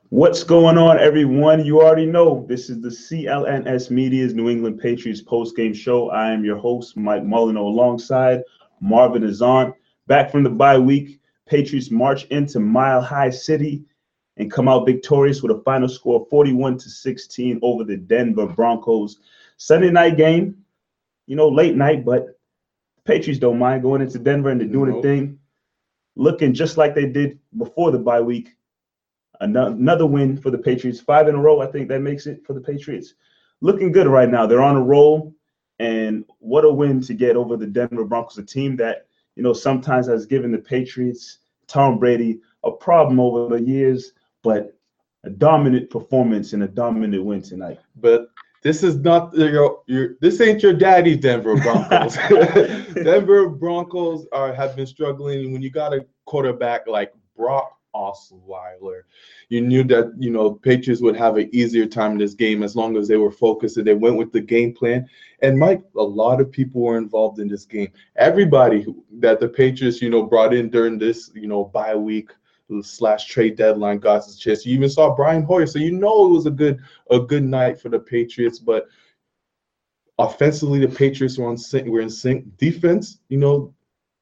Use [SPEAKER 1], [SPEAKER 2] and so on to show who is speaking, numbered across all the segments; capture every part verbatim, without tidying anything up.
[SPEAKER 1] What's going on, everyone? You already know this is the C L N S Media's New England Patriots post-game show. I am your host, Mike Molino, alongside Marvin Azan. Back from the bye week, Patriots march into Mile High City and come out victorious with a final score of forty-one to sixteen over the Denver Broncos. Sunday night game, you know, late night, but Patriots don't mind going into Denver and they're doing
[SPEAKER 2] Nope.
[SPEAKER 1] a thing, looking just like they did before the bye week. Another win for the Patriots, five in a row. I think that makes it for the Patriots. Looking good right now. They're on a roll, and what a win to get over the Denver Broncos, a team that, you know, sometimes has given the Patriots, Tom Brady, a problem over the years, but a dominant performance and a dominant win tonight.
[SPEAKER 2] But this is not your your. This ain't your daddy's Denver Broncos. Denver Broncos are have been struggling. When you got a quarterback like Brock Osweiler, you knew that you know Patriots would have an easier time in this game as long as they were focused and they went with the game plan. And Mike, a lot of people were involved in this game. Everybody who, that the Patriots you know brought in during this you know bye week slash trade deadline got his chance. You even saw Brian Hoyer, so you know it was a good a good night for the Patriots. But offensively, the Patriots were on sync. We're in sync. Defense, you know,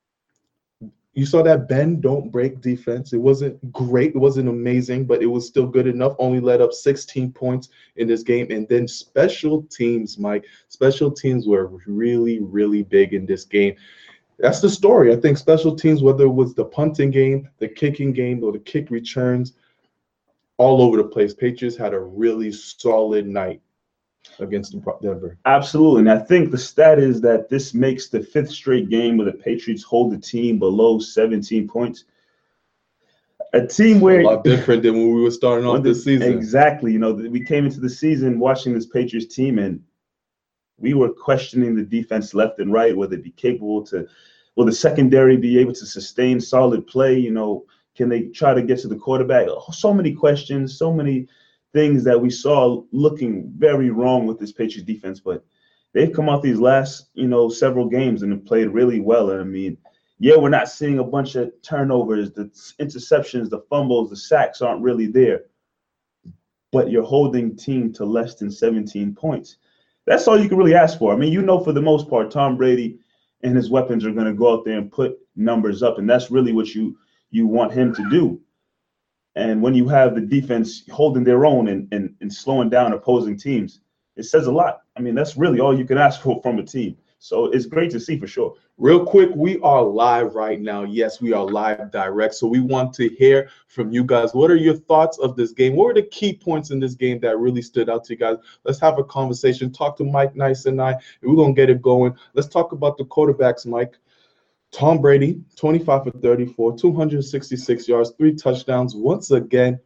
[SPEAKER 2] you saw that bend don't break defense. It wasn't great. It wasn't amazing, but it was still good enough. Only let up sixteen points in this game. And then special teams, Mike. Special teams were really, really big in this game. That's the story. I think special teams, whether it was the punting game, the kicking game, or the kick returns, all over the place. Patriots had a really solid night against Denver.
[SPEAKER 1] Absolutely. And I think the stat is that this makes the fifth straight game where the Patriots hold the team below seventeen points. A team where
[SPEAKER 2] a lot different than when we were starting off
[SPEAKER 1] the,
[SPEAKER 2] this season.
[SPEAKER 1] Exactly. You know, we came into the season watching this Patriots team, and we were questioning the defense left and right, whether they be capable to, will the secondary be able to sustain solid play? You know, can they try to get to the quarterback? So many questions, so many things that we saw looking very wrong with this Patriots defense, but they've come out these last, you know, several games and have played really well. And I mean, yeah, we're not seeing a bunch of turnovers, the interceptions, the fumbles, the sacks aren't really there, but you're holding team to less than seventeen points. That's all you can really ask for. I mean, you know, for the most part, Tom Brady and his weapons are going to go out there and put numbers up, and that's really what you you want him to do. And when you have the defense holding their own and, and, and slowing down opposing teams, it says a lot. I mean, that's really all you can ask for from a team. So it's great to see for sure.
[SPEAKER 2] Real quick, we are live right now. Yes, we are live direct. So we want to hear from you guys. What are your thoughts of this game? What were the key points in this game that really stood out to you guys? Let's have a conversation. Talk to Mike Nice and I, and we're going to get it going. Let's talk about the quarterbacks, Mike. Tom Brady, twenty-five for thirty-four, two hundred sixty-six yards, three touchdowns. Once again,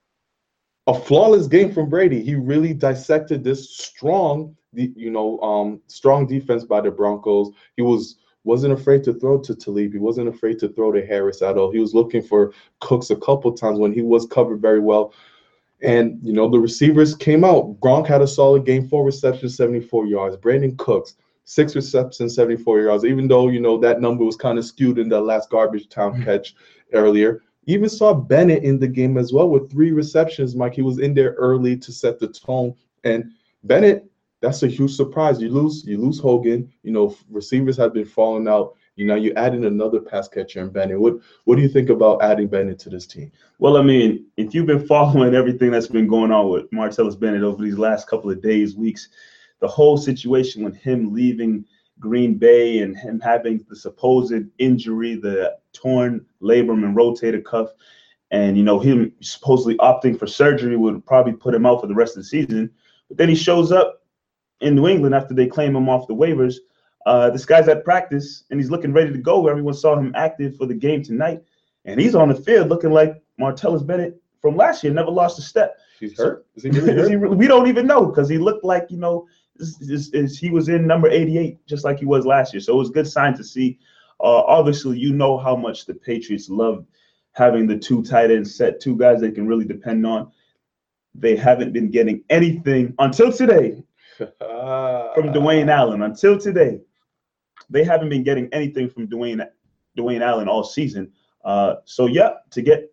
[SPEAKER 2] a flawless game from Brady. He really dissected this strong, you know, um, strong defense by the Broncos. He was wasn't afraid to throw to Talib. He wasn't afraid to throw to Harris at all. He was looking for Cooks a couple times when he was covered very well. And, you know, the receivers came out. Gronk had a solid game, four receptions, seventy-four yards. Brandon Cooks, six receptions, seventy-four yards, even though, you know, that number was kind of skewed in the last garbage time catch earlier. Even saw Bennett in the game as well with three receptions, Mike. He was in there early to set the tone. And Bennett, that's a huge surprise. You lose you lose Hogan. You know, receivers have been falling out. You know, you add in another pass catcher in Bennett. What what do you think about adding Bennett to this team?
[SPEAKER 1] Well, I mean, if you've been following everything that's been going on with Martellus Bennett over these last couple of days, weeks, the whole situation with him leaving Green Bay and him having the supposed injury, the torn labrum and rotator cuff, and, you know, him supposedly opting for surgery would probably put him out for the rest of the season. But then he shows up in New England after they claim him off the waivers. Uh, this guy's at practice, and he's looking ready to go. Everyone saw him active for the game tonight, and he's on the field looking like Martellus Bennett from last year, never lost a step.
[SPEAKER 2] He's hurt? Is he really hurt?
[SPEAKER 1] Is he really, we don't even know, because he looked like, you know, is, is, is, he was in number eighty-eight, just like he was last year. So it was a good sign to see. Uh, obviously, you know how much the Patriots love having the two tight ends set, two guys they can really depend on. They haven't been getting anything until today from Dwayne Allen. Until today, they haven't been getting anything from Dwayne Dwayne Allen all season. Uh, so, yeah, to get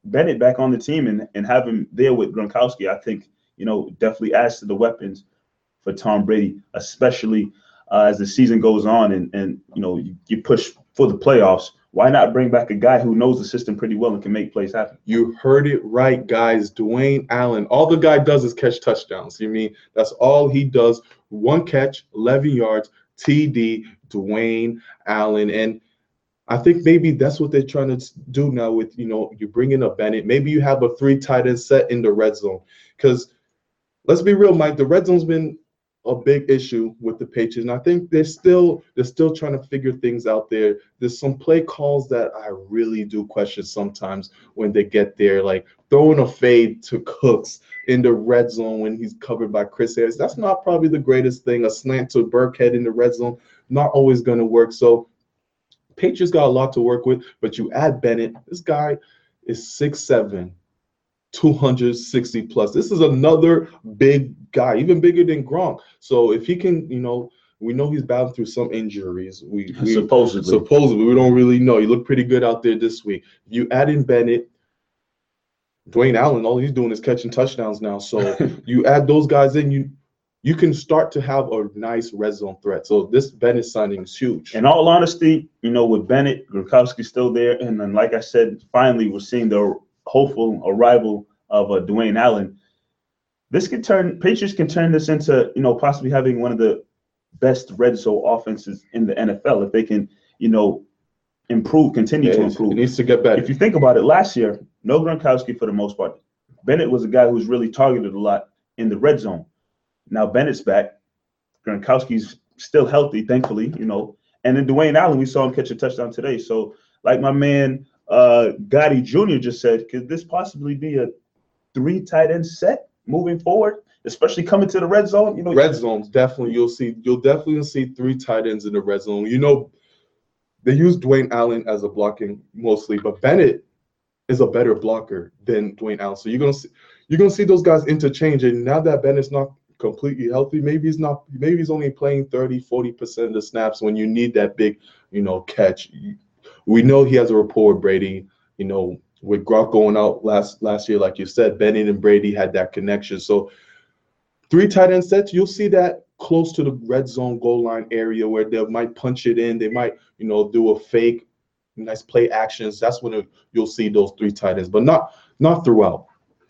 [SPEAKER 1] Bennett back on the team and, and have him there with Gronkowski, I think, you know, definitely adds to the weapons for Tom Brady, especially uh, as the season goes on and, and you know, you, you push for the playoffs. Why not bring back a guy who knows the system pretty well and can make plays happen?
[SPEAKER 2] You heard it right, guys. Dwayne Allen. All the guy does is catch touchdowns. You mean that's all he does. One catch, eleven yards, T D, Dwayne Allen. And I think maybe that's what they're trying to do now with, you know, you bring in a Bennett. Maybe you have a three tight end set in the red zone. Because let's be real, Mike, the red zone's been a big issue with the Patriots, and I think they're still they're still trying to figure things out there. There's some play calls that I really do question sometimes when they get there, like throwing a fade to Cooks in the red zone when he's covered by Chris Harris. That's not probably the greatest thing. A slant to Burkhead in the red zone, not always going to work. So Patriots got a lot to work with, but you add Bennett. This guy is six seven. two hundred sixty plus. This is another big guy, even bigger than Gronk. So if he can, you know, we know he's battling through some injuries. We, we
[SPEAKER 1] supposedly,
[SPEAKER 2] supposedly, we don't really know. He looked pretty good out there this week. You add in Bennett, Dwayne Allen, all he's doing is catching touchdowns now. So you add those guys in, you you can start to have a nice red zone threat. So this Bennett signing is huge.
[SPEAKER 1] In all honesty, you know, with Bennett, Gronkowski's still there, and then like I said, finally we're seeing the hopeful arrival of uh, Dwayne Allen. This can turn Patriots can turn this into, you know, possibly having one of the best red zone offenses in the N F L if they can, you know, improve, continue
[SPEAKER 2] yeah,
[SPEAKER 1] to improve.
[SPEAKER 2] It needs to get better.
[SPEAKER 1] If you think about it, last year, no Gronkowski for the most part. Bennett was a guy who was really targeted a lot in the red zone. Now Bennett's back. Gronkowski's still healthy, thankfully, you know. And then Dwayne Allen, we saw him catch a touchdown today. So, like my man uh, Gotti Junior just said, could this possibly be a three tight end set moving forward, especially coming to the red zone? You know,
[SPEAKER 2] red zones definitely. You'll see. You'll definitely see three tight ends in the red zone. You know, they use Dwayne Allen as a blocking mostly, but Bennett is a better blocker than Dwayne Allen. So you're gonna see you're gonna see those guys interchange. And now that Bennett's not completely healthy, maybe he's not. Maybe he's only playing thirty, forty percent of the snaps when you need that big, you know, catch. We know he has a rapport with Brady. You know, with Gronk going out last last year, like you said, Bennett and Brady had that connection. So three tight end sets, you'll see that close to the red zone goal line area where they might punch it in. They might, you know, do a fake, nice play actions. That's when it, you'll see those three tight ends, but not not throughout.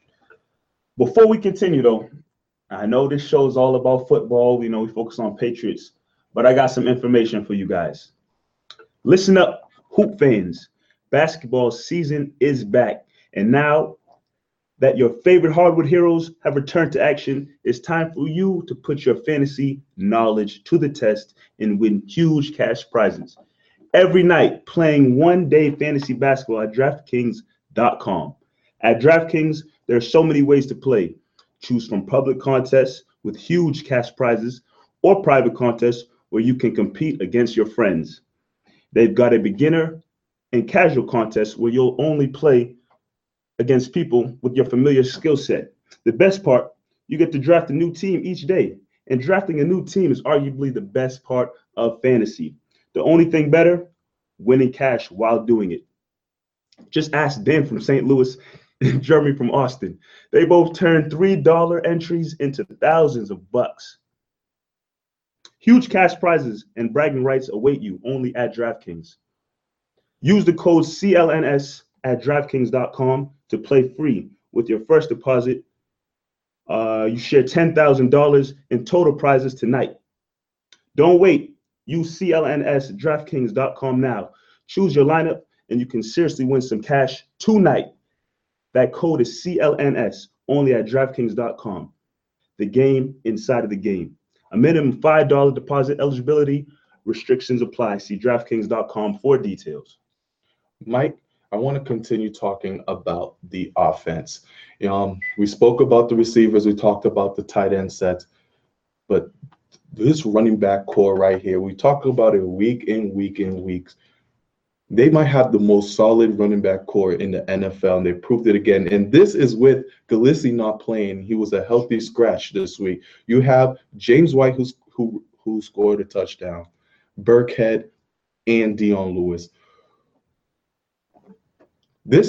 [SPEAKER 1] Before we continue, though, I know this show is all about football. We know we focus on Patriots, but I got some information for you guys. Listen up, hoop fans. Basketball season is back, and now that your favorite hardwood heroes have returned to action, it's time for you to put your fantasy knowledge to the test and win huge cash prizes every night playing one-day fantasy basketball at DraftKings dot com. At DraftKings, there are so many ways to play. Choose from public contests with huge cash prizes or private contests where you can compete against your friends. They've got a beginner and casual contest where you'll only play against people with your familiar skill set. The best part, you get to draft a new team each day. And drafting a new team is arguably the best part of fantasy. The only thing better, winning cash while doing it. Just ask Dan from Saint Louis and Jeremy from Austin. They both turned three dollar entries into thousands of bucks. Huge cash prizes and bragging rights await you only at DraftKings. Use the code C L N S at DraftKings dot com to play free with your first deposit. Uh, you share ten thousand dollars in total prizes tonight. Don't wait. Use C L N S at DraftKings dot com now. Choose your lineup, and you can seriously win some cash tonight. That code is C L N S, only at DraftKings dot com. The game inside of the game. A minimum five dollar deposit eligibility. Restrictions apply. See DraftKings dot com for details.
[SPEAKER 2] Mike, I want to continue talking about the offense. Um, we spoke about the receivers. We talked about the tight end sets. But this running back core right here, we talk about it week in, week in, weeks. They might have the most solid running back core in the N F L, and they proved it again. And this is with Gillislee not playing. He was a healthy scratch this week. You have James White, who's, who who scored a touchdown, Burkhead, and Dion Lewis. This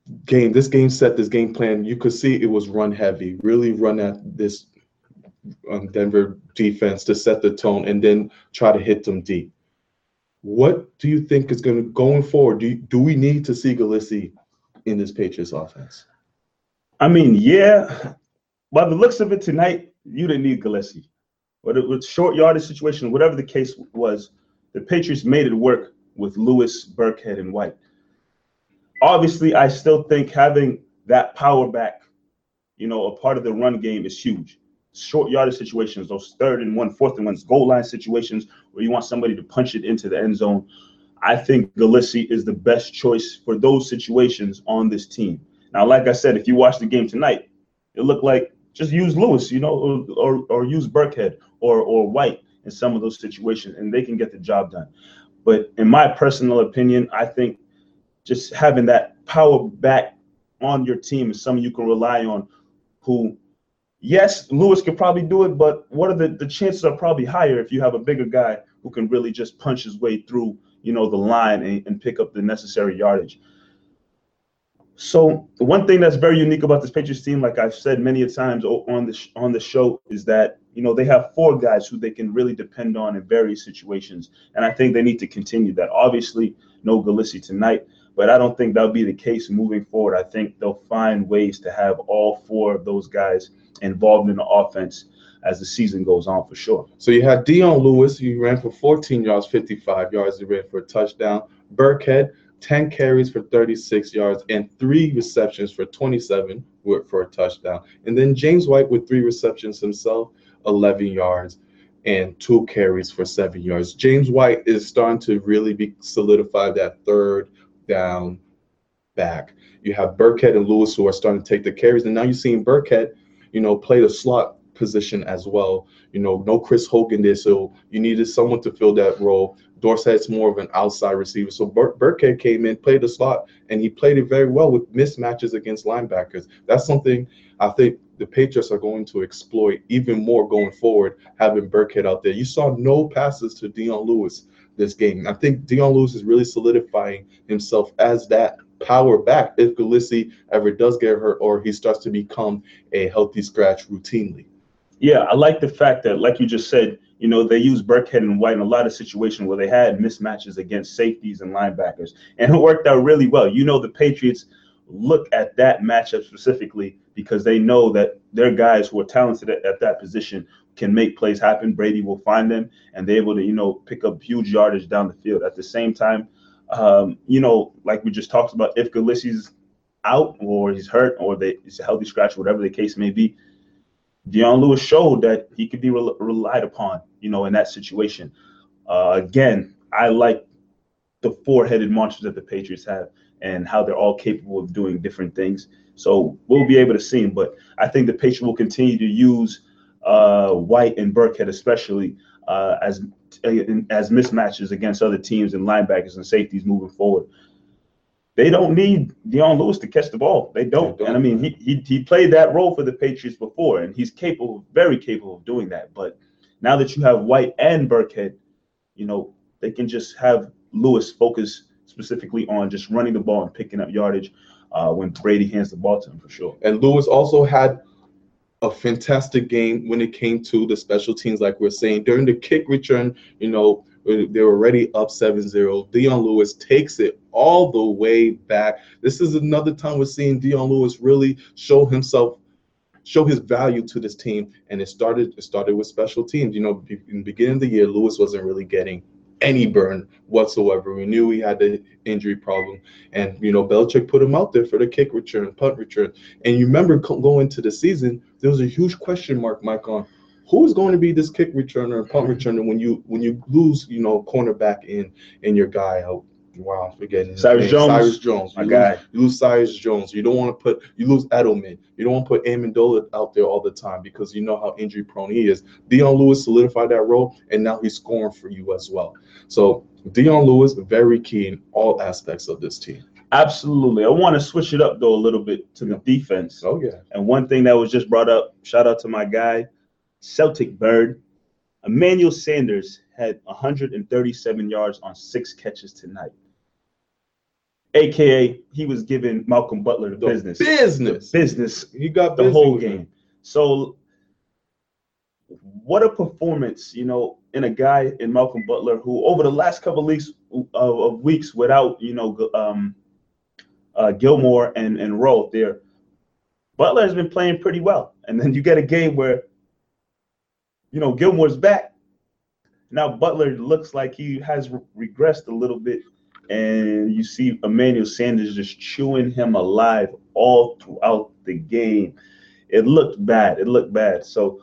[SPEAKER 2] game, this game set, this game plan, you could see it was run heavy, really run at this um, Denver defense to set the tone and then try to hit them deep. What do you think is going to, going forward, do, you, do we need to see Gillislee in this Patriots offense?
[SPEAKER 1] I mean, yeah. By the looks of it tonight, you didn't need Gillislee. But it was short yardage situation, whatever the case was, the Patriots made it work with Lewis, Burkhead, and White. Obviously, I still think having that power back, you know, a part of the run game is huge. Short yardage situations, those third and one, fourth and ones, goal line situations where you want somebody to punch it into the end zone. I think Gillislee is the best choice for those situations on this team. Now, like I said, if you watch the game tonight, it looked like just use Lewis, you know, or or, or use Burkhead or or White in some of those situations, and they can get the job done. But in my personal opinion, I think just having that power back on your team is someone you can rely on who, yes, Lewis could probably do it, but what are the, the chances are probably higher if you have a bigger guy who can really just punch his way through, you know, the line and, and pick up the necessary yardage. So one thing that's very unique about this Patriots team, like I've said many a times on the sh- on the show, is that, you know, they have four guys who they can really depend on in various situations, and I think they need to continue that. Obviously, no Gillislee tonight, but I don't think that'll be the case moving forward. I think they'll find ways to have all four of those guys involved in the offense as the season goes on, for sure.
[SPEAKER 2] So you had Dion Lewis, he ran for fourteen yards, fifty-five yards, he ran for a touchdown. Burkhead, ten carries for thirty-six yards and three receptions for twenty-seven for a touchdown. And then James White with three receptions himself, eleven yards and two carries for seven yards. James White is starting to really be solidify that third down back. You have Burkhead and Lewis who are starting to take the carries, and now you're seeing Burkhead, you know, play the slot position as well. You know, no Chris Hogan there, so you needed someone to fill that role. Dorsett's more of an outside receiver. So Bur- Burkhead came in, played the slot, and he played it very well with mismatches against linebackers. That's something I think the Patriots are going to exploit even more going forward, having Burkhead out there. You saw no passes to Dion Lewis this game. I think Dion Lewis is really solidifying himself as that power back if Gillislee ever does get hurt or he starts to become a healthy scratch routinely.
[SPEAKER 1] Yeah, I like the fact that, like you just said, you know, they use Burkhead and White in a lot of situations where they had mismatches against safeties and linebackers, and it worked out really well. You know, the Patriots look at that matchup specifically because they know that their guys who are talented at, at that position can make plays happen. Brady will find them, and they're able to, you know, pick up huge yardage down the field. At the same time, um, you know, like we just talked about, if Gillislee's out or he's hurt or they, it's a healthy scratch, whatever the case may be, Dion Lewis showed that he could be re- relied upon, you know, in that situation. Uh, again, I like the four-headed monsters that the Patriots have and how they're all capable of doing different things. So we'll be able to see them. But I think the Patriots will continue to use uh, White and Burkhead especially uh, as as mismatches against other teams and linebackers and safeties moving forward. They don't need Dion Lewis to catch the ball. They don't. They don't. And I mean, he, he he played that role for the Patriots before, and he's capable, very capable of doing that. But now that you have White and Burkhead, you know, they can just have Lewis focus specifically on just running the ball and picking up yardage uh, when Brady hands the ball to him, for sure.
[SPEAKER 2] And Lewis also had a fantastic game when it came to the special teams, like we're saying. During the kick return, you know, they're already up seven zero. Dion Lewis takes it all the way back. This is another time we're seeing Dion Lewis really show himself, show his value to this team. And it started it started with special teams. You know, in the beginning of the year, Lewis wasn't really getting any burn whatsoever. We knew he had the injury problem. And, you know, Belichick put him out there for the kick return, punt return. And you remember going into the season, there was a huge question mark, Mike, on who is going to be this kick returner and punt returner when you when you lose, you know, cornerback in in your guy out. Wow, I'm forgetting his
[SPEAKER 1] Cyrus
[SPEAKER 2] name.
[SPEAKER 1] Jones.
[SPEAKER 2] Cyrus Jones.
[SPEAKER 1] My
[SPEAKER 2] you
[SPEAKER 1] guy.
[SPEAKER 2] Lose, you lose Cyrus Jones. You don't want to put you lose Edelman. You don't want to put Amendola out there all the time because you know how injury prone he is. Dion Lewis solidified that role, and now he's scoring for you as well. So Dion Lewis, very key in all aspects of this team.
[SPEAKER 1] Absolutely. I want to switch it up, though, a little bit to the defense.
[SPEAKER 2] Oh, yeah.
[SPEAKER 1] And one thing that was just brought up, shout out to my guy, Celtic Bird. Emmanuel Sanders had one hundred thirty-seven yards on six catches tonight. A K A he was giving Malcolm Butler the,
[SPEAKER 2] The
[SPEAKER 1] business.
[SPEAKER 2] business.
[SPEAKER 1] The business.
[SPEAKER 2] He got
[SPEAKER 1] the
[SPEAKER 2] busy
[SPEAKER 1] whole
[SPEAKER 2] with
[SPEAKER 1] game.
[SPEAKER 2] him.
[SPEAKER 1] So what a performance, you know, in a guy in Malcolm Butler who over the last couple of weeks of, of weeks without, you know, um, uh, Gilmore and, and Rowe there, Butler has been playing pretty well. And then you get a game where, you know, Gilmore's back. Now Butler looks like he has re- regressed a little bit. And you see Emmanuel Sanders just chewing him alive all throughout the game. It looked bad. It looked bad. So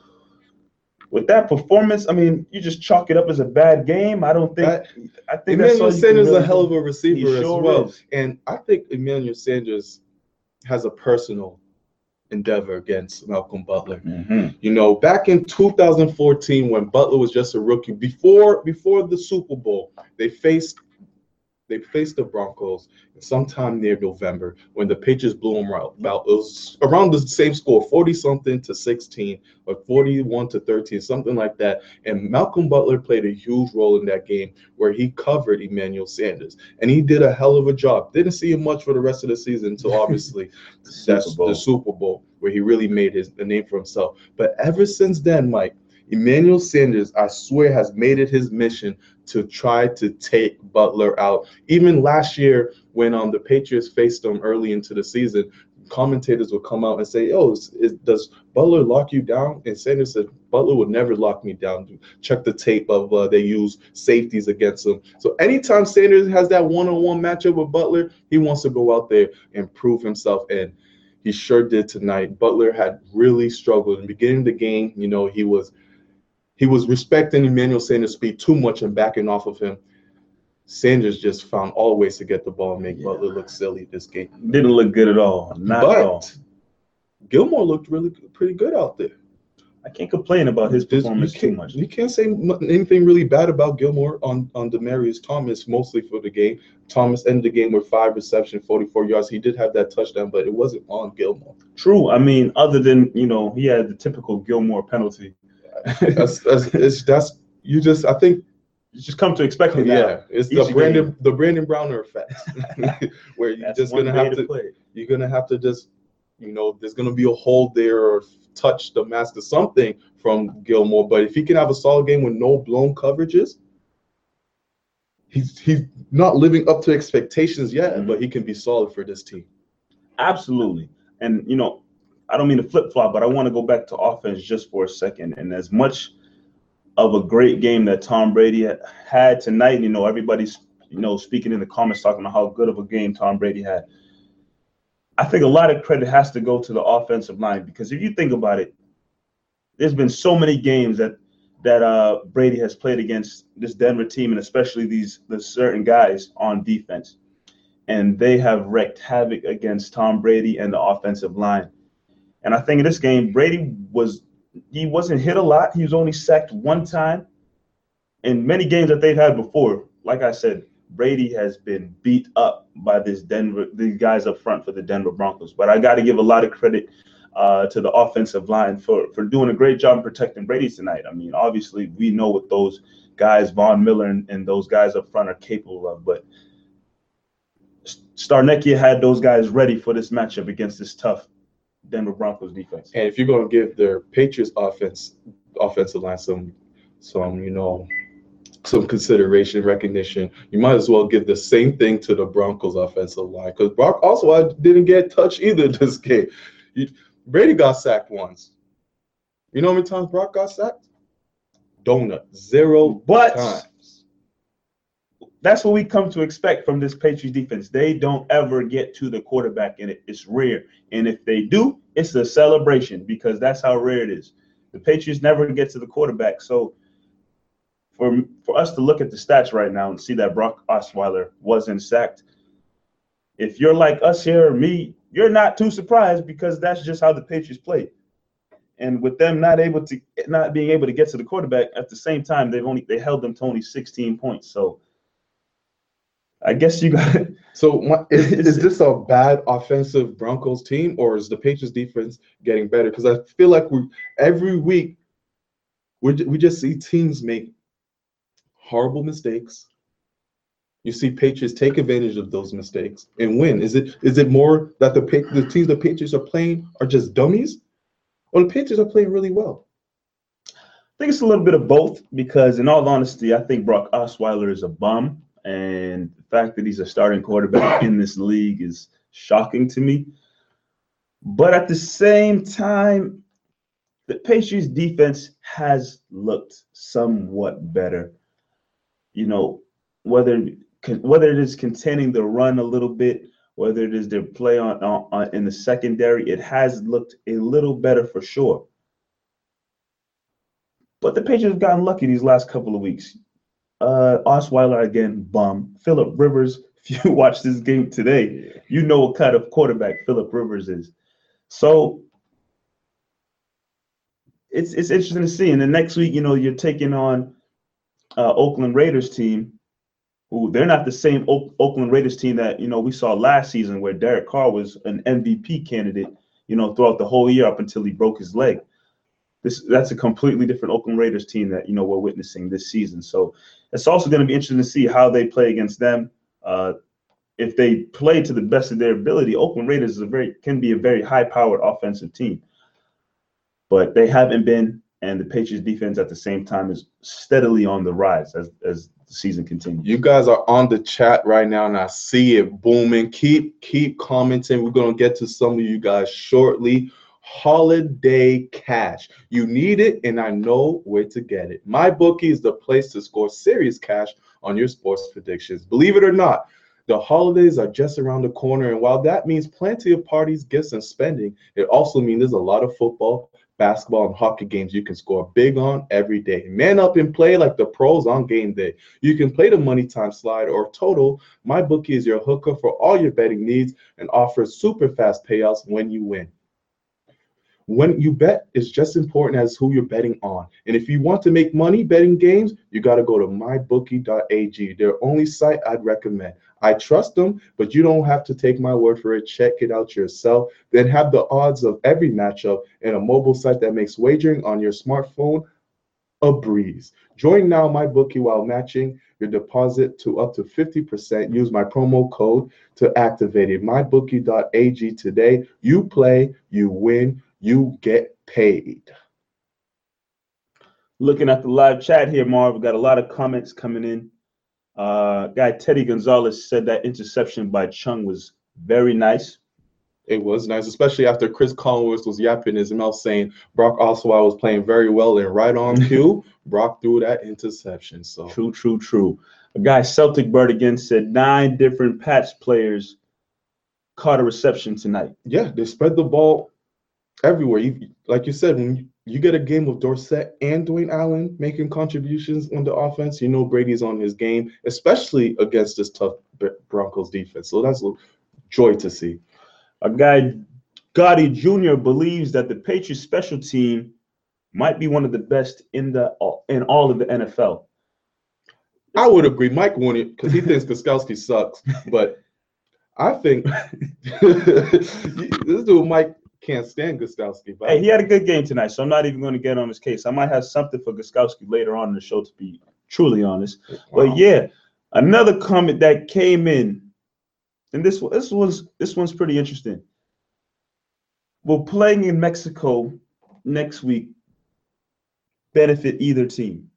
[SPEAKER 1] with that performance, I mean, you just chalk it up as a bad game. I don't think.
[SPEAKER 2] That,
[SPEAKER 1] I think that's all
[SPEAKER 2] Emmanuel
[SPEAKER 1] you
[SPEAKER 2] Sanders
[SPEAKER 1] can really
[SPEAKER 2] is a hell
[SPEAKER 1] do.
[SPEAKER 2] of a receiver
[SPEAKER 1] He
[SPEAKER 2] as
[SPEAKER 1] sure
[SPEAKER 2] well.
[SPEAKER 1] is.
[SPEAKER 2] And I think Emmanuel Sanders has a personal endeavor against Malcolm Butler.
[SPEAKER 1] Mm-hmm.
[SPEAKER 2] You know, back in two thousand fourteen, when Butler was just a rookie, before before the Super Bowl, they faced they faced the Broncos sometime near November when the Patriots blew them out. About it was around the same score, forty something to sixteen, or forty-one to thirteen, something like that. And Malcolm Butler played a huge role in that game where he covered Emmanuel Sanders, and he did a hell of a job. Didn't see him much for the rest of the season until obviously that's the Super Bowl, where he really made his a name for himself. But ever since then, Mike, Emmanuel Sanders, I swear, has made it his mission to try to take Butler out. Even last year, when um, the Patriots faced them early into the season, commentators would come out and say, "Oh, is, is, does Butler lock you down?" And Sanders said, "Butler would never lock me down." Check the tape of uh, they use safeties against him. So anytime Sanders has that one-on-one matchup with Butler, he wants to go out there and prove himself. And he sure did tonight. Butler had really struggled in the beginning of the game. You know, he was He was respecting Emmanuel Sanders' speed too much and backing off of him. Sanders just found all ways to get the ball and make yeah. Butler look silly this game.
[SPEAKER 1] Didn't look good at all. Not
[SPEAKER 2] but
[SPEAKER 1] at all.
[SPEAKER 2] Gilmore looked really pretty good out there.
[SPEAKER 1] I can't complain about his performance too much.
[SPEAKER 2] You can't say anything really bad about Gilmore on, on Demaryius Thomas, mostly for the game. Thomas ended the game with five receptions, forty-four yards. He did have that touchdown, but it wasn't on Gilmore.
[SPEAKER 1] True. I mean, other than, you know, he had the typical Gilmore penalty.
[SPEAKER 2] that's, that's, it's, that's you just I think
[SPEAKER 1] you just come to expect it.
[SPEAKER 2] Yeah, it's the Brandon game. the Brandon Browner effect, where you're that's just gonna have to, to play. You're gonna have to just you know there's gonna be a hold there or touch the master something from Gilmore. But if he can have a solid game with no blown coverages, he's he's not living up to expectations yet, mm-hmm. but he can be solid for this team.
[SPEAKER 1] Absolutely, and you know. I don't mean to flip-flop, but I want to go back to offense just for a second. And as much of a great game that Tom Brady had tonight, you know, everybody's, you know, speaking in the comments talking about how good of a game Tom Brady had. I think a lot of credit has to go to the offensive line because if you think about it, there's been so many games that that uh, Brady has played against this Denver team and especially these the certain guys on defense. And they have wreaked havoc against Tom Brady and the offensive line. And I think in this game, Brady was he wasn't hit a lot. He was only sacked one time. In many games that they've had before, like I said, Brady has been beat up by this Denver, these guys up front for the Denver Broncos. But I got to give a lot of credit uh, to the offensive line for, for doing a great job protecting Brady tonight. I mean, obviously, we know what those guys, Von Miller and, and those guys up front are capable of. But Starnecchia had those guys ready for this matchup against this tough Denver Broncos defense.
[SPEAKER 2] And if you're going to give their Patriots offense, offensive line some, some, you know, some consideration, recognition, you might as well give the same thing to the Broncos offensive line because Brock also I didn't get touched either this game. You, Brady got sacked once. You know how many times Brock got sacked? Donut. Zero
[SPEAKER 1] but
[SPEAKER 2] times.
[SPEAKER 1] That's what we come to expect from this Patriots defense. They don't ever get to the quarterback, and it, it's rare. And if they do, it's a celebration because that's how rare it is. The Patriots never get to the quarterback. So for for us to look at the stats right now and see that Brock Osweiler wasn't sacked, if you're like us here or me, you're not too surprised because that's just how the Patriots play. And with them not able to not being able to get to the quarterback at the same time, they've only they held them to only sixteen points. So I guess you got it.
[SPEAKER 2] So is, is this a bad offensive Broncos team, or is the Patriots defense getting better? Because I feel like we every week we we just see teams make horrible mistakes. you see Patriots take advantage of those mistakes and win. Is it is it more that the the teams the Patriots are playing are just dummies, or the Patriots are playing really well?
[SPEAKER 1] I think it's a little bit of both because, in all honesty, I think Brock Osweiler is a bum, and the fact that he's a starting quarterback in this league is shocking to me. But at the same time, the Patriots defense has looked somewhat better. You know, whether whether it is containing the run a little bit, whether it is their play on, on in the secondary, it has looked a little better for sure. But the Patriots have gotten lucky these last couple of weeks. Uh, Osweiler, again, bum. Phillip Rivers, if you watch this game today, you know what kind of quarterback Phillip Rivers is. So it's it's interesting to see. And then next week, you know, you're taking on uh, Oakland Raiders team, who they're not the same o- Oakland Raiders team that, you know, we saw last season where Derek Carr was an M V P candidate, you know, throughout the whole year up until he broke his leg. This that's a completely different Oakland Raiders team that, you know, we're witnessing this season. So it's also going to be interesting to see how they play against them. Uh, if they play to the best of their ability, Oakland Raiders is a very can be a very high-powered offensive team. But they haven't been, and the Patriots defense at the same time is steadily on the rise as, as the season continues.
[SPEAKER 2] You guys are on the chat right now, and I see it booming. Keep keep commenting. We're going to get to some of you guys shortly. Holiday cash. You need it, and I know where to get it. MyBookie is the place to score serious cash on your sports predictions. Believe it or not, the holidays are just around the corner, and while that means plenty of parties, gifts, and spending, it also means there's a lot of football, basketball, and hockey games you can score big on every day. Man up and play like the pros on game day. You can play the Money Time Slide or Total. MyBookie is your hookup for all your betting needs and offers super fast payouts when you win. When you bet, it's just important as who you're betting on. And if you want to make money betting games, you got to go to my bookie dot a g. Their only site I'd recommend. I trust them, but you don't have to take my word for it. Check it out yourself. Then have the odds of every matchup in a mobile site that makes wagering on your smartphone a breeze. Join now MyBookie while matching your deposit to up to fifty percent. Use my promo code to activate it. my bookie dot a g today. You play, you win, you get paid.
[SPEAKER 1] Looking at the live chat here, Marv, we got a lot of comments coming in. Uh, guy Teddy Gonzalez said that interception by Chung was very nice.
[SPEAKER 2] It was nice, especially after Chris Collinsworth was yapping his mouth saying Brock Osweiler was playing very well, and right on cue, Brock threw that interception. So
[SPEAKER 1] true, true, true. A guy Celtic Bird again said nine different Pats players caught a reception tonight.
[SPEAKER 2] Yeah, they spread the ball everywhere. You, like you said, when you, you get a game with Dorsett and Dwayne Allen making contributions on the offense, you know Brady's on his game, especially against this tough Broncos defense. So that's a joy to see.
[SPEAKER 1] A guy, Gotti Junior believes that the Patriots special team might be one of the best in the in all of the N F L.
[SPEAKER 2] I would agree. Mike won it because he thinks Gostkowski sucks, but I think this dude Mike can't stand Gostkowski.
[SPEAKER 1] Hey, he had a good game tonight, so I'm not even going to get on his case. I might have something for Gostkowski later on in the show, to be truly honest. Wow. But yeah, another comment that came in. And this this was this one's pretty interesting. Will playing in Mexico next week benefit either team?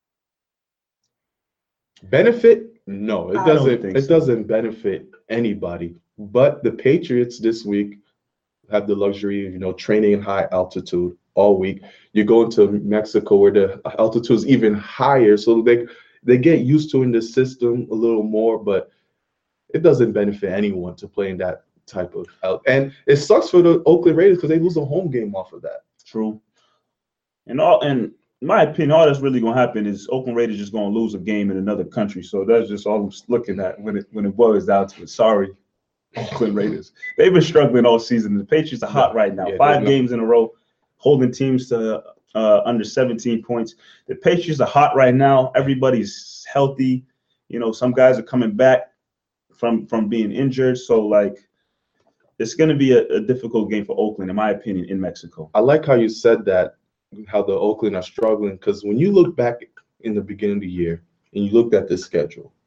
[SPEAKER 2] Benefit? No, it
[SPEAKER 1] I
[SPEAKER 2] doesn't.
[SPEAKER 1] don't
[SPEAKER 2] It
[SPEAKER 1] so.
[SPEAKER 2] doesn't benefit anybody. But the Patriots this week have the luxury of, you know, training in high altitude all week. You go into Mexico where the altitude is even higher, so they they get used to in the system a little more, but it doesn't benefit anyone to play in that type of out. And it sucks for the Oakland Raiders because they lose a home game off of that.
[SPEAKER 1] True. And all and in my opinion, all that's really gonna happen is Oakland Raiders just gonna lose a game in another country. So that's just all I'm looking at when it when it boils down to it. Sorry, Oakland Raiders. They've been struggling all season. The Patriots are hot right now. Yeah, Five games in a row, holding teams to uh, under seventeen points. The Patriots are hot right now. Everybody's healthy. You know, some guys are coming back from from being injured. So, like, it's going to be a, a difficult game for Oakland, in my opinion, in Mexico.
[SPEAKER 2] I like how you said that, how the Oakland are struggling, because when you look back in the beginning of the year and you looked at this schedule,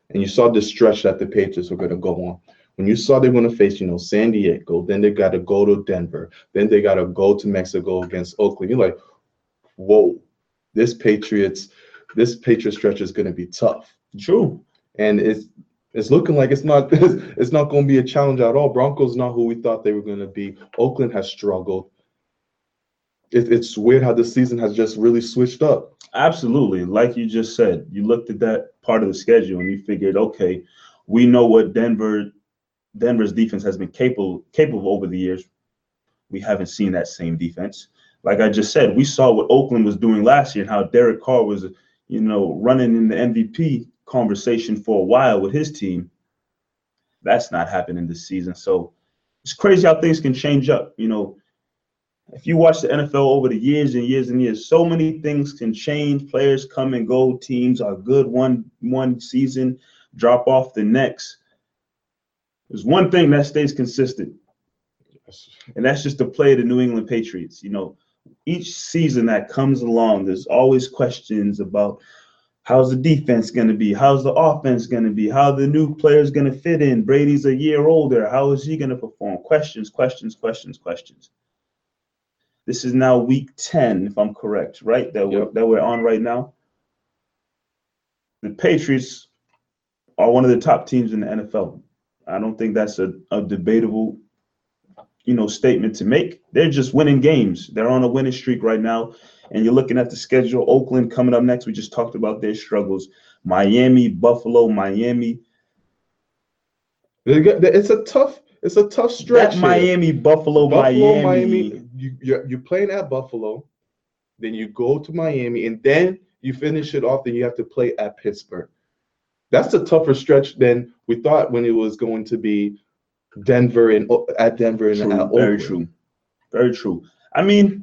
[SPEAKER 2] and you saw the stretch that the Patriots were going to go on. When you saw they're going to face, you know, San Diego, then they got to go to Denver, then they got to go to Mexico against Oakland. You're like, whoa, this Patriots, this Patriot stretch is going to be tough.
[SPEAKER 1] True.
[SPEAKER 2] And it's it's looking like it's not it's not going to be a challenge at all. Broncos not who we thought they were going to be. Oakland has struggled. It, it's weird how the season has just really switched up.
[SPEAKER 1] Absolutely. Like you just said, you looked at that part of the schedule and you figured, okay, we know what Denver Denver's defense has been capable capable of over the years. We haven't seen that same defense. Like I just said, we saw what Oakland was doing last year and how Derek Carr was, you know, running in the M V P conversation for a while with his team. That's not happening this season. So it's crazy how things can change up. You know, if you watch the N F L over the years and years and years, so many things can change. Players come and go. Teams are good one one season, drop off the next. There's one thing that stays consistent, and that's just the play of the New England Patriots. You know, each season that comes along, there's always questions about how's the defense going to be, how's the offense going to be, how the new player's going to fit in. Brady's a year older. How is he going to perform? Questions, questions, questions, questions. This is now week ten, if I'm correct, right? That we're,
[SPEAKER 2] Yep.
[SPEAKER 1] that we're on right now. The Patriots are one of the top teams in the N F L. I don't think that's a, a debatable, you know, statement to make. They're just winning games. They're on a winning streak right now. And you're looking at the schedule. Oakland coming up next. We just talked about their struggles. Miami, Buffalo, Miami.
[SPEAKER 2] It's a tough, it's a tough stretch.
[SPEAKER 1] That Miami, Buffalo,
[SPEAKER 2] Buffalo,
[SPEAKER 1] Miami.
[SPEAKER 2] Miami. You, you're, you're playing at Buffalo, then you go to Miami, and then you finish it off. Then you have to play at Pittsburgh. That's a tougher stretch than we thought when it was going to be Denver and at Denver and
[SPEAKER 1] True,
[SPEAKER 2] at
[SPEAKER 1] very
[SPEAKER 2] Oakland.
[SPEAKER 1] true, very true. I mean,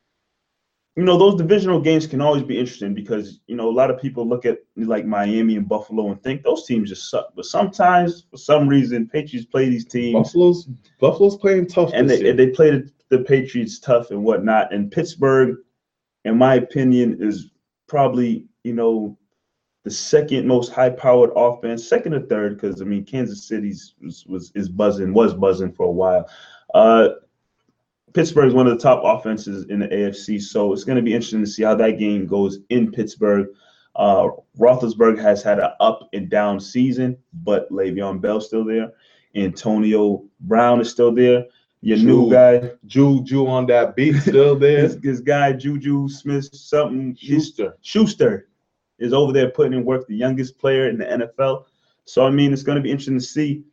[SPEAKER 1] you know, those divisional games can always be interesting because, you know, a lot of people look at like Miami and Buffalo and think those teams just suck. But sometimes, for some reason, Patriots play these teams.
[SPEAKER 2] Buffalo's Buffalo's playing tough
[SPEAKER 1] and
[SPEAKER 2] this
[SPEAKER 1] they,
[SPEAKER 2] year.
[SPEAKER 1] they play the, the Patriots tough and whatnot. And Pittsburgh, in my opinion, is probably, you know, the second most high-powered offense, second or third, because I mean Kansas City's was, was is buzzing, was buzzing for a while. Uh, Pittsburgh is one of the top offenses in the A F C, so it's going to be interesting to see how that game goes in Pittsburgh. Uh, Roethlisberger has had an up and down season, but Le'Veon Bell's still there. Antonio Brown is still there. Your
[SPEAKER 2] Ju,
[SPEAKER 1] new guy,
[SPEAKER 2] Ju, Ju on that beat, still there.
[SPEAKER 1] this, this guy Juju Smith something
[SPEAKER 2] Schuster.
[SPEAKER 1] Schuster is over there putting in work, the youngest player in the N F L. So I mean, it's going to be interesting to see.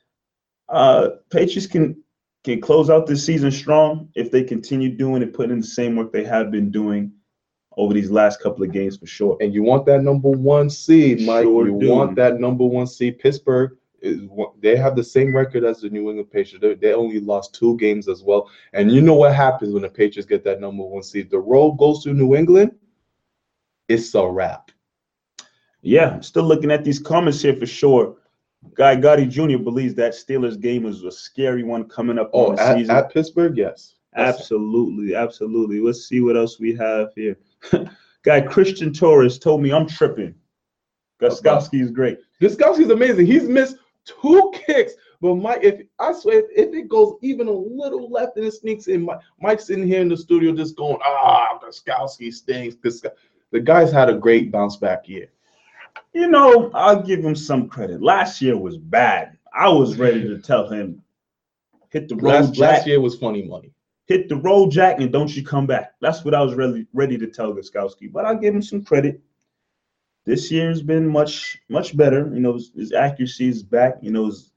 [SPEAKER 1] Uh, Patriots can can close out this season strong if they continue doing and putting in the same work they have been doing over these last couple of games for sure.
[SPEAKER 2] And you want that number one seed, Mike.
[SPEAKER 1] Sure
[SPEAKER 2] you
[SPEAKER 1] do.
[SPEAKER 2] want that number one seed. Pittsburgh is they have the same record as the New England Patriots. They, they only lost two games as well. And you know what happens when the Patriots get that number one seed? The road goes to New England. It's a wrap.
[SPEAKER 1] Yeah, still looking at these comments here for sure. Guy Gotti Junior believes that Steelers game is a scary one coming up
[SPEAKER 2] Oh,
[SPEAKER 1] on the
[SPEAKER 2] at,
[SPEAKER 1] season.
[SPEAKER 2] at Pittsburgh, yes.
[SPEAKER 1] Absolutely, absolutely. Let's see what else we have here. Guy Christian Torres told me I'm tripping. Gostkowski is great.
[SPEAKER 2] Gostkowski's amazing. He's missed two kicks. But Mike, if I swear, if, if it goes even a little left and it sneaks in, Mike, Mike's in here in the studio just going, ah, Gostkowski stinks. The guy's had a great bounce back year.
[SPEAKER 1] You know, I'll give him some credit. Last year was bad. I was ready to tell him, hit the road,
[SPEAKER 2] last,
[SPEAKER 1] Jack.
[SPEAKER 2] Last year was funny money.
[SPEAKER 1] Hit the road, Jack, and don't you come back. That's what I was really ready to tell Gostkowski. But I'll give him some credit. This year has been much, much better. You know, his, his accuracy is back. You know, his,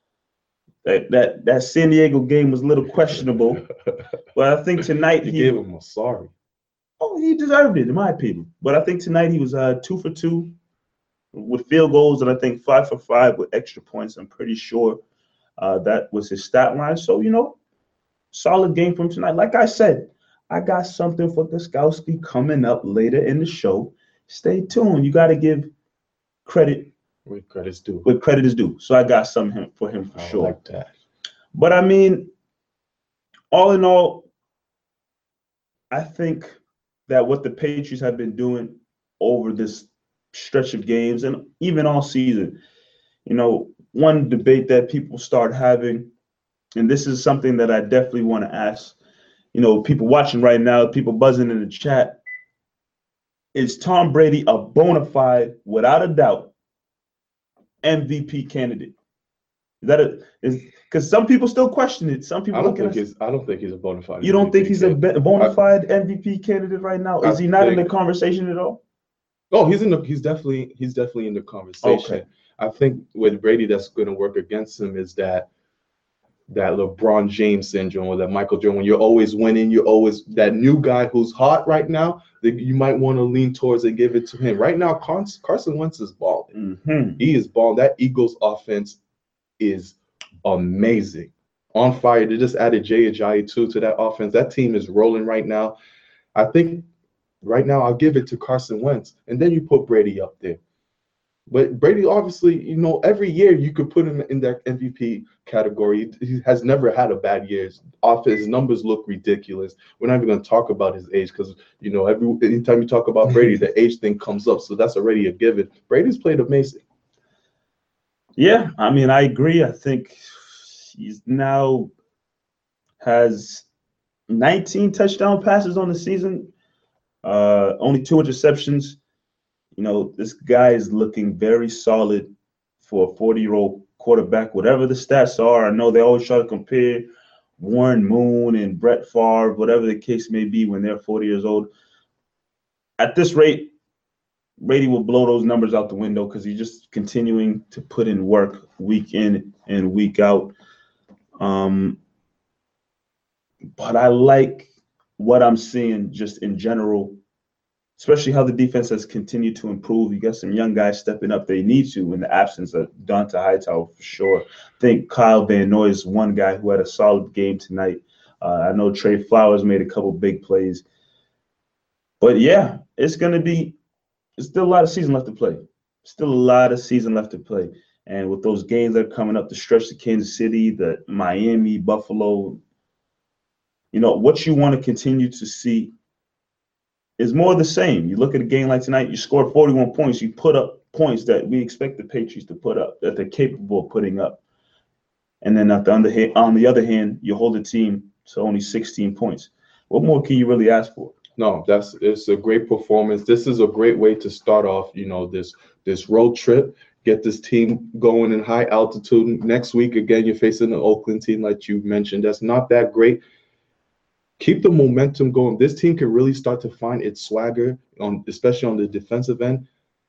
[SPEAKER 1] that that that San Diego game was a little questionable. But I think tonight
[SPEAKER 2] he,
[SPEAKER 1] he
[SPEAKER 2] gave him a sorry.
[SPEAKER 1] Oh, he deserved it, in my opinion. But I think tonight he was uh, two for two with field goals, and I think five for five with extra points. I'm pretty sure uh, that was his stat line. So, you know, solid game from tonight. Like I said, I got something for Gostkowski coming up later in the show. Stay tuned. You got to give credit
[SPEAKER 2] where credit's due.
[SPEAKER 1] Where credit is due. So I got something for him for
[SPEAKER 2] I
[SPEAKER 1] sure.
[SPEAKER 2] Like that.
[SPEAKER 1] But I mean, all in all, I think that what the Patriots have been doing over this stretch of games and even all season. You know, one debate that people start having, and this is something that I definitely want to ask, you know, people watching right now, people buzzing in the chat, is Tom Brady a bona fide, without a doubt, M V P candidate? Is that a is because some people still question it. Some people
[SPEAKER 2] I don't
[SPEAKER 1] look at
[SPEAKER 2] think
[SPEAKER 1] us.
[SPEAKER 2] he's. I don't think he's a bona fide.
[SPEAKER 1] You don't
[SPEAKER 2] M V P
[SPEAKER 1] think he's a
[SPEAKER 2] candidate.
[SPEAKER 1] be- bona fide M V P candidate right now? Is
[SPEAKER 2] I
[SPEAKER 1] he not in
[SPEAKER 2] think-
[SPEAKER 1] the conversation at all?
[SPEAKER 2] Oh, he's in the. He's definitely. He's definitely in the conversation.
[SPEAKER 1] Okay.
[SPEAKER 2] I think with Brady, that's going to work against him is that that LeBron James syndrome or that Michael Jordan. When you're always winning, you're always that new guy who's hot right now. That you might want to lean towards and give it to him. Right now, Carson Wentz is balling.
[SPEAKER 1] Mm-hmm.
[SPEAKER 2] He is balling. That Eagles offense is amazing, on fire. They just added Jay Ajayi too to that offense. That team is rolling right now. I think right now I'll give it to Carson Wentz, and then you put Brady up there. But Brady, obviously, you know, every year you could put him in that M V P category. He has never had a bad year. Off his numbers look ridiculous. We're not even going to talk about his age because, you know, every anytime you talk about Brady, the age thing comes up. So that's already a given. Brady's played amazing.
[SPEAKER 1] Yeah, I mean, I agree. I think he's now has nineteen touchdown passes on the season, uh, only two interceptions. You know, this guy is looking very solid for a forty-year-old quarterback, whatever the stats are. I know they always try to compare Warren Moon and Brett Favre, whatever the case may be, when they're forty years old. At this rate, Brady will blow those numbers out the window because he's just continuing to put in work week in and week out. Um, but I like what I'm seeing just in general, especially how the defense has continued to improve. You got some young guys stepping up. They need to in the absence of Donta Hightower for sure. I think Kyle Van Noy is one guy who had a solid game tonight. Uh, I know Trey Flowers made a couple big plays. But, yeah, it's going to be – there's still a lot of season left to play. Still a lot of season left to play. And with those games that are coming up, the stretch to Kansas City, the Miami, Buffalo, you know, what you want to continue to see is more of the same. You look at a game like tonight, you scored forty-one points. You put up points that we expect the Patriots to put up, that they're capable of putting up. And then at the other hand, on the other hand, you hold the team to only sixteen points. What more can you really ask for?
[SPEAKER 2] No, that's it's a great performance. This is a great way to start off, you know, this this road trip. Get this team going in high altitude. Next week, again, you're facing an Oakland team, like you mentioned. That's not that great. Keep the momentum going. This team can really start to find its swagger, on, especially on the defensive end.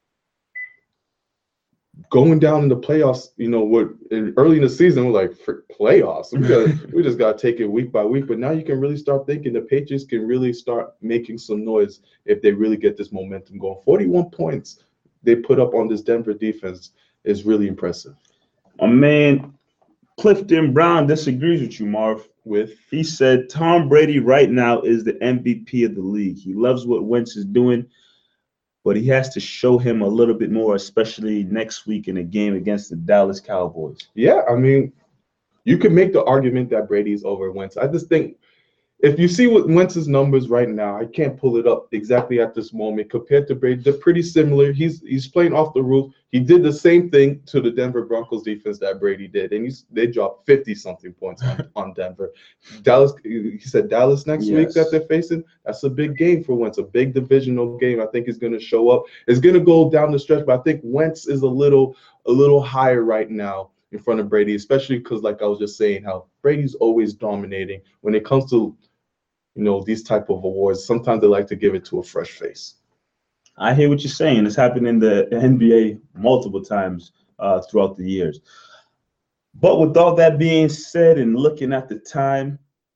[SPEAKER 2] Going down in the playoffs, you know, we're early in the season, we're like, for playoffs, we, gotta, we just got to take it week by week. But now you can really start thinking the Patriots can really start making some noise if they really get this momentum going. forty-one points they put up on this Denver defense is really impressive.
[SPEAKER 1] My man, Clifton Brown disagrees with you, Marv. With he said Tom Brady right now is the M V P of the league. He loves what Wentz is doing, but he has to show him a little bit more, especially next week in a game against the Dallas Cowboys.
[SPEAKER 2] Yeah, I mean, you can make the argument that Brady's over Wentz. I just think if you see what Wentz's numbers right now, I can't pull it up exactly at this moment. Compared to Brady, they're pretty similar. He's he's playing off the roof. He did the same thing to the Denver Broncos defense that Brady did, and he's, they dropped fifty-something points on, on Denver. Dallas, he said Dallas next
[SPEAKER 1] Yes.
[SPEAKER 2] week that they're facing. That's a big game for Wentz, a big divisional game. I think he's going to show up. It's going to go down the stretch, but I think Wentz is a little a little higher right now in front of Brady, especially because, like I was just saying, how Brady's always dominating when it comes to, you know, these type of awards. Sometimes they like to give it to a fresh face.
[SPEAKER 1] I hear what you're saying. It's happened in the N B A multiple times uh, throughout the years. But with all that being said and looking at the time,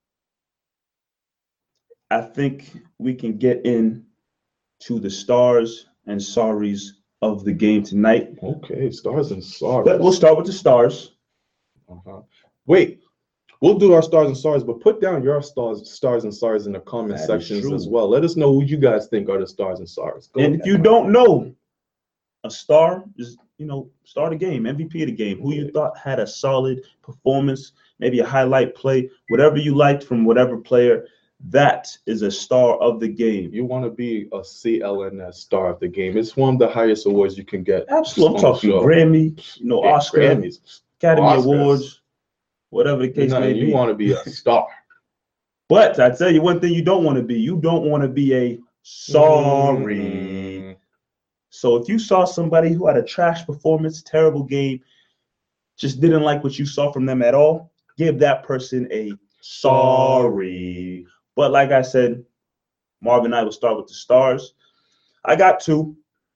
[SPEAKER 1] I think we can get in to the stars and sorries of the game tonight.
[SPEAKER 2] Okay, stars and stars.
[SPEAKER 1] But we'll start with the stars.
[SPEAKER 2] Uh-huh. Wait, we'll do our stars and stars, but put down your stars, stars and stars in the comment
[SPEAKER 1] That is
[SPEAKER 2] sections
[SPEAKER 1] true.
[SPEAKER 2] as well. Let us know who you guys think are the stars and stars. Go
[SPEAKER 1] And
[SPEAKER 2] ahead.
[SPEAKER 1] if you don't know, a star is, you know, star of the game, M V P of the game, who you thought had a solid performance, maybe a highlight play, whatever you liked from whatever player. That is a star of the game.
[SPEAKER 2] You want to be a C L N S star of the game. It's one of the highest awards you can get.
[SPEAKER 1] Absolutely. I'm
[SPEAKER 2] on the
[SPEAKER 1] talking
[SPEAKER 2] show.
[SPEAKER 1] Grammy, you know,
[SPEAKER 2] Yeah,
[SPEAKER 1] Oscar,
[SPEAKER 2] Grammys,
[SPEAKER 1] Academy
[SPEAKER 2] Oscars.
[SPEAKER 1] Awards, whatever the case
[SPEAKER 2] No,
[SPEAKER 1] may
[SPEAKER 2] you
[SPEAKER 1] be.
[SPEAKER 2] want to be a star.
[SPEAKER 1] But I tell you one thing you don't want to be. You don't want to be a sorry.
[SPEAKER 2] Mm.
[SPEAKER 1] So if you saw somebody who had a trash performance, terrible game, just didn't like what you saw from them at all, give that person a sorry. But like I said, Marvin and I will start with the stars. I got two.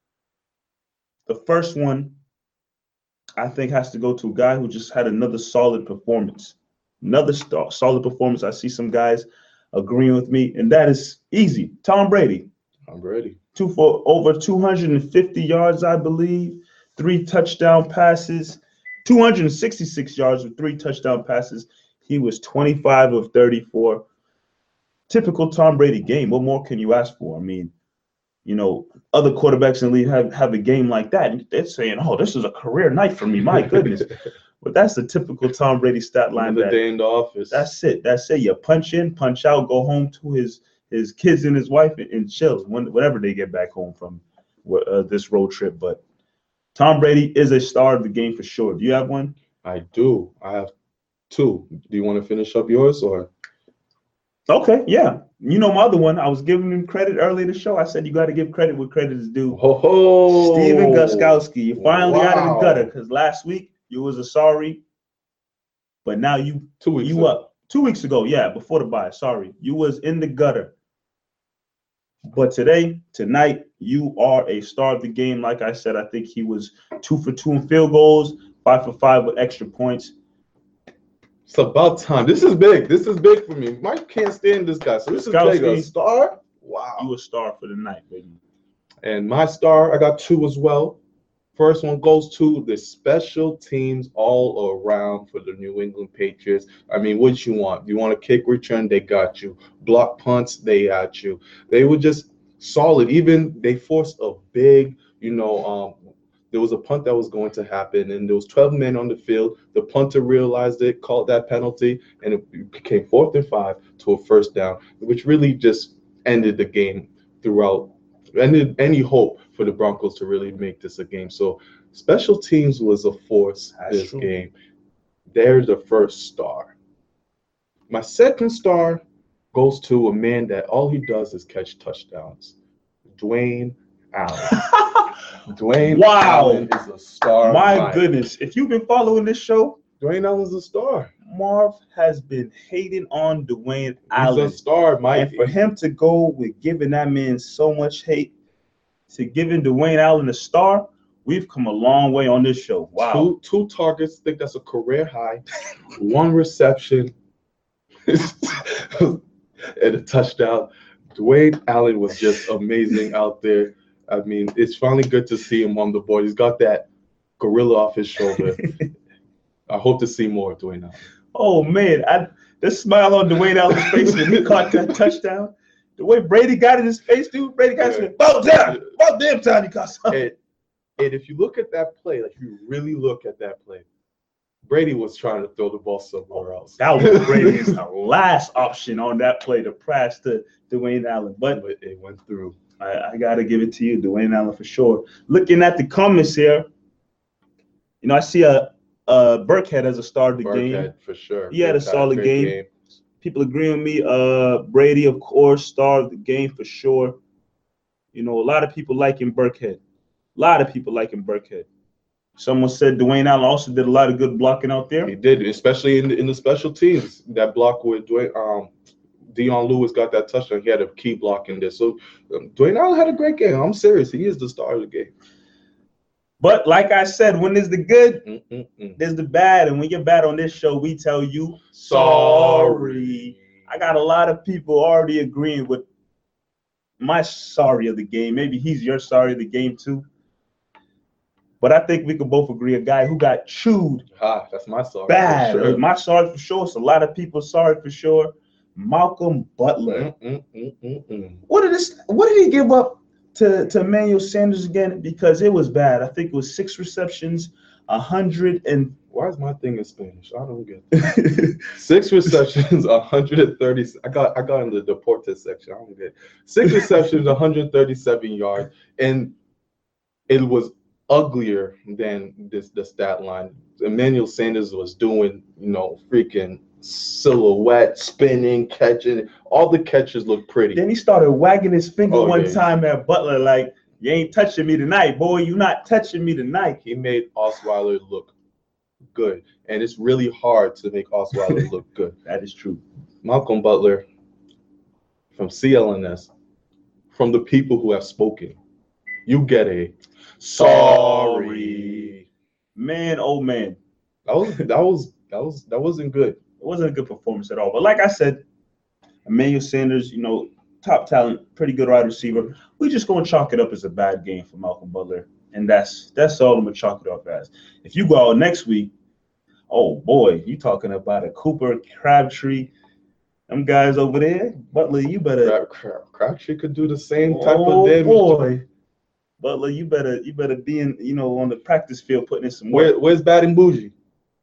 [SPEAKER 1] The first one, I think, has to go to a guy who just had another solid performance. Another star, solid performance. I see some guys agreeing with me, and that is easy. Tom Brady.
[SPEAKER 2] I'm ready.
[SPEAKER 1] Two for over two hundred fifty yards, I believe. Three touchdown passes. two hundred sixty-six yards with three touchdown passes. He was twenty-five of thirty-four. Typical Tom Brady game. What more can you ask for? I mean, you know, other quarterbacks in the league have, have a game like that. And they're saying, oh, this is a career night for me. My goodness. But that's the typical Tom Brady stat line.
[SPEAKER 2] Another day in the office.
[SPEAKER 1] That's it. That's it. You punch in, punch out, go home to his his kids and his wife and, and chill when, whenever they get back home from uh, this road trip. But Tom Brady is a star of the game for sure. Do you have one?
[SPEAKER 2] I do. I have two. Do you want to finish up yours or?
[SPEAKER 1] Okay, yeah. You know my other one. I was giving him credit early in the show. I said you got to give credit where credit is due.
[SPEAKER 2] Ho ho!
[SPEAKER 1] Steven Gostkowski, you're finally
[SPEAKER 2] Wow.
[SPEAKER 1] out of the gutter because last week you was a sorry, but now you
[SPEAKER 2] Two weeks
[SPEAKER 1] you
[SPEAKER 2] ago.
[SPEAKER 1] up two weeks ago. Yeah, before the bye. Sorry, you was in the gutter. But today, tonight, you are a star of the game. Like I said, I think he was two for two in field goals, five for five with extra points.
[SPEAKER 2] It's about time. This is big. This is big for me. Mike can't stand this guy. So this is big. A star? Wow.
[SPEAKER 1] You a star for the night, baby.
[SPEAKER 2] And my star, I got two as well. First one goes to the special teams all around for the New England Patriots. I mean, what you want? You want a kick return? They got you. Block punts? They got you. They were just solid. Even they forced a big, you know, um, there was a punt that was going to happen, and there was twelve men on the field. The punter realized it, called that penalty, and it became fourth and five to a first down, which really just ended the game throughout, ended any hope for the Broncos to really make this a game. So special teams was a force
[SPEAKER 1] That's
[SPEAKER 2] this
[SPEAKER 1] true.
[SPEAKER 2] game. They're the first star. My second star goes to a man that all he does is catch touchdowns, Dwayne Allen. Dwayne
[SPEAKER 1] Wow.
[SPEAKER 2] Allen is a star.
[SPEAKER 1] My
[SPEAKER 2] Mine.
[SPEAKER 1] goodness. If you've been following this show,
[SPEAKER 2] Dwayne Allen's a star.
[SPEAKER 1] Marv has been hating on Dwayne
[SPEAKER 2] He's
[SPEAKER 1] Allen.
[SPEAKER 2] a star, Mike.
[SPEAKER 1] And for him to go with giving that man so much hate, to giving Dwayne Allen a star, we've come a long way on this show. Wow.
[SPEAKER 2] Two two targets, I think that's a career high. One reception and a touchdown. Dwayne Allen was just amazing out there. I mean, it's finally good to see him on the board. He's got that gorilla off his shoulder. I hope to see more of Dwayne Allen.
[SPEAKER 1] Oh, man. I, the smile on Dwayne Allen's face when he caught that touchdown. The way Brady got in his face, dude, Brady got
[SPEAKER 2] Yeah.
[SPEAKER 1] his about time. About damn time he caught something.
[SPEAKER 2] And, and if you look at that play, like you really look at that play, Brady was trying to throw the ball somewhere else.
[SPEAKER 1] That was Brady's last option on that play to pass to Dwayne Allen. But
[SPEAKER 2] But it went through.
[SPEAKER 1] I, I got to give it to you, Dwayne Allen, for sure. Looking at the comments here, you know, I see a, a Burkhead as a star of the game.
[SPEAKER 2] Burkhead, for sure.
[SPEAKER 1] He had a
[SPEAKER 2] Burkhead,
[SPEAKER 1] solid
[SPEAKER 2] great
[SPEAKER 1] game. People agree with me. Uh, Brady, of course, star of the game for sure. You know, a lot of people liking Burkhead. A lot of people liking Burkhead. Someone said Dwayne Allen also did a lot of good blocking out there.
[SPEAKER 2] He did, especially in the, in the special teams. That block with Dwayne, um, Dion Lewis got that touchdown. He had a key block in there. So um, Dwayne Allen had a great game. I'm serious. He is the star of the game.
[SPEAKER 1] But like I said, when there's the good,
[SPEAKER 2] Mm-mm-mm.
[SPEAKER 1] there's the bad. And when you're bad on this show, we tell you sorry. I got a lot of people already agreeing with my sorry of the game. Maybe he's your sorry of the game too. But I think we could both agree a guy who got chewed
[SPEAKER 2] Ah, that's my sorry.
[SPEAKER 1] bad.
[SPEAKER 2] For sure.
[SPEAKER 1] My sorry for sure. It's a lot of people sorry for sure. Malcolm Butler.
[SPEAKER 2] Mm-mm-mm-mm-mm.
[SPEAKER 1] What did this? What did he give up to, to Emmanuel Sanders again? Because it was bad. I think it was six receptions, one hundred
[SPEAKER 2] Why is my thing in Spanish? I don't get it. Six receptions, one hundred thirty. I got I got in the Deportes section. I don't get it. Six receptions, one hundred thirty-seven yards, and it was uglier than this the stat line. Emmanuel Sanders was doing, you know, freaking silhouette, spinning, catching. All the catches look pretty.
[SPEAKER 1] Then he started wagging his finger
[SPEAKER 2] Oh,
[SPEAKER 1] one
[SPEAKER 2] yeah.
[SPEAKER 1] time at Butler, like, you ain't touching me tonight, boy. You not touching me tonight.
[SPEAKER 2] He made Osweiler look good, and it's really hard to make Osweiler look good.
[SPEAKER 1] That is true.
[SPEAKER 2] Malcolm Butler from C L N S, from the people who have spoken, you get a sorry.
[SPEAKER 1] Man, oh man.
[SPEAKER 2] That was that was that was that wasn't good.
[SPEAKER 1] It wasn't a good performance at all. But like I said, Emmanuel Sanders, you know, top talent, pretty good wide receiver. We just gonna chalk it up as a bad game for Malcolm Butler. And that's that's all I'm gonna chalk it up as. If you go out next week, oh boy, you talking about a Cooper, Crabtree, them guys over there. Butler, you better
[SPEAKER 2] Crab, Crab, Crabtree could do the same type
[SPEAKER 1] oh,
[SPEAKER 2] of damage.
[SPEAKER 1] Boy. Butler, you better you better be in, you know, on the practice field putting in some work.
[SPEAKER 2] Where, where's Bad and Bougie?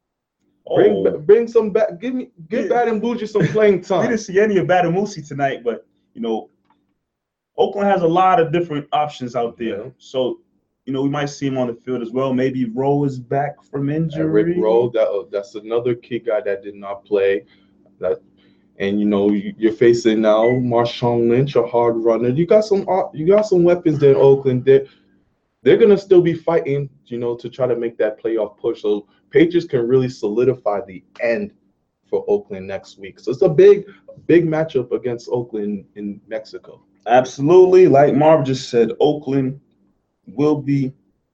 [SPEAKER 2] Bring
[SPEAKER 1] Oh.
[SPEAKER 2] bring some back. Give me give
[SPEAKER 1] Yeah.
[SPEAKER 2] Bad and Bougie some playing
[SPEAKER 1] We
[SPEAKER 2] time.
[SPEAKER 1] didn't see any of Badamusi tonight, but you know, Oakland has a lot of different options out there.
[SPEAKER 2] Yeah.
[SPEAKER 1] So, you know, we might see him on the field as well. Maybe Rowe is back from injury.
[SPEAKER 2] Eric Rowe, that uh, that's another key guy that did not play. That, and you know you, you're facing now Marshawn Lynch, a hard runner. You got some uh, you got some weapons there in Oakland. They're they're gonna still be fighting, you know, to try to make that playoff push. So Patriots can really solidify the end for Oakland next week. So it's a big big matchup against Oakland in Mexico.
[SPEAKER 1] Absolutely. Like Marv just said, Oakland will be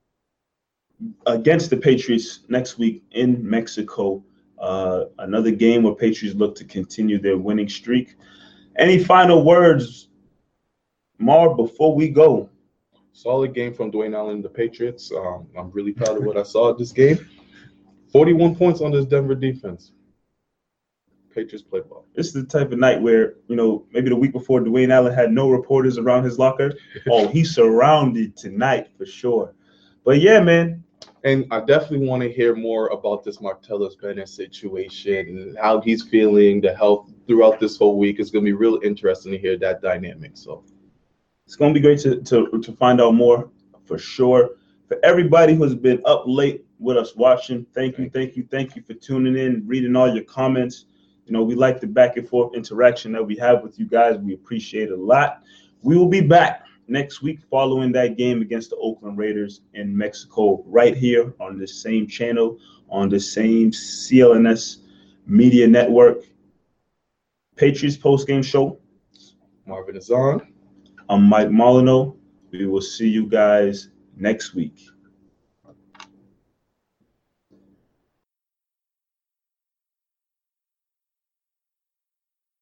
[SPEAKER 1] against the Patriots next week in Mexico. Uh, another game where Patriots look to continue their winning streak. Any final words, Marv, before we go?
[SPEAKER 2] Solid game from Dwayne Allen and the Patriots. Um, I'm really proud of what I saw at this game. forty-one points on this Denver defense. Patriots play ball.
[SPEAKER 1] This is the type of night where, you know, maybe the week before Dwayne Allen had no reporters around his locker. Oh, he's surrounded tonight for sure. But yeah, man.
[SPEAKER 2] And I definitely want to hear more about this Martellus Bennett situation and how he's feeling, the health throughout this whole week. It's going to be real interesting to hear that dynamic. So
[SPEAKER 1] it's going to be great to, to, to find out more for sure. For everybody who's been up late with us watching, thank you, thank you, thank you for tuning in, reading all your comments. You know, we like the back and forth interaction that we have with you guys. We appreciate it a lot. We will be back next week following that game against the Oakland Raiders in Mexico, right here on this same channel, on the same C L N S Media Network. Patriots postgame show.
[SPEAKER 2] Marvin is on.
[SPEAKER 1] I'm Mike Molyneux. We will see you guys next week.